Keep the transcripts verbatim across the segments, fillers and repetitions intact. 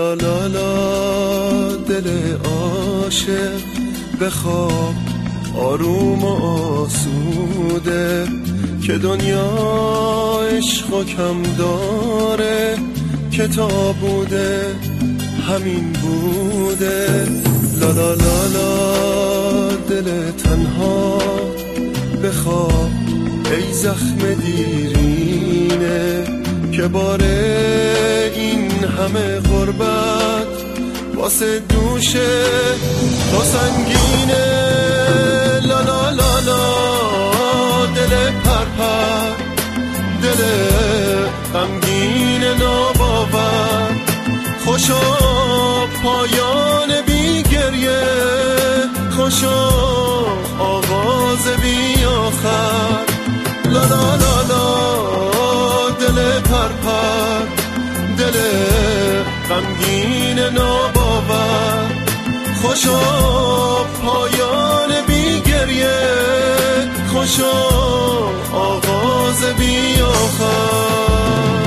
لا لا لا دل عاشق بخواب آروم و آسوده که دنیا عشق و کم داره که تا بوده همین بوده. لا لا لا لا دل تنها بخواب ای زخم دیرینه که باره این همه غربت واسه دوشه تو سنگینه. لا لا لا لا دل پرپر دل غمگین ناباور خوشا پایان بی گریه خوشا آغاز بی آخر. لا لا لا لا دل پرپر دل غمگین ناباور خوشا پایان بی گریه خوشا آغاز بی آخر.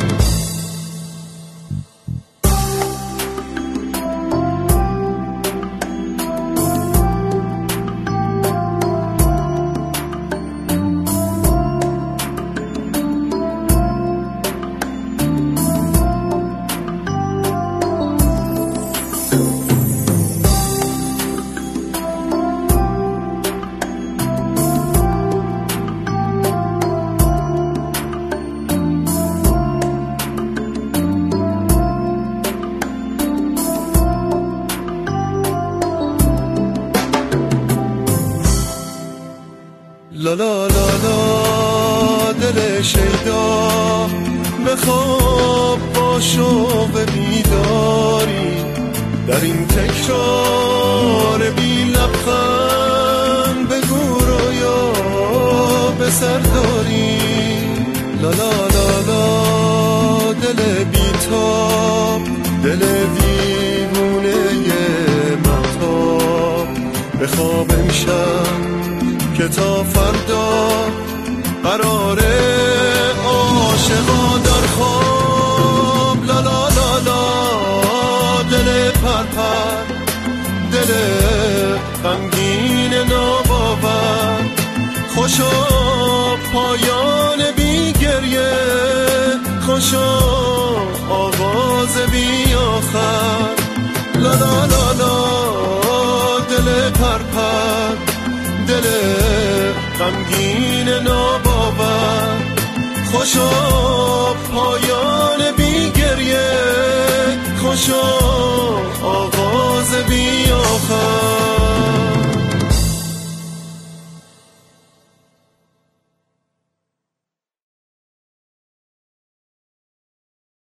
لا لا لا لا دل شیدا بخواب با شوق بیداری در این تکرار بی لبخند بگو رویا به سر داری. لا لا لا لا دل بیتاب دل دیوونه مهتاب بخواب امشب که تا فردا قراره عاشقا در خواب. لا لا لا لا دل پرپر دل غمگین ناباور خوشا پایان بی گریه خوشا آغاز بی آخر. لا لا لا لا دل پرپر دل غمگین ناباور خوشا پایان بی گریه خوشا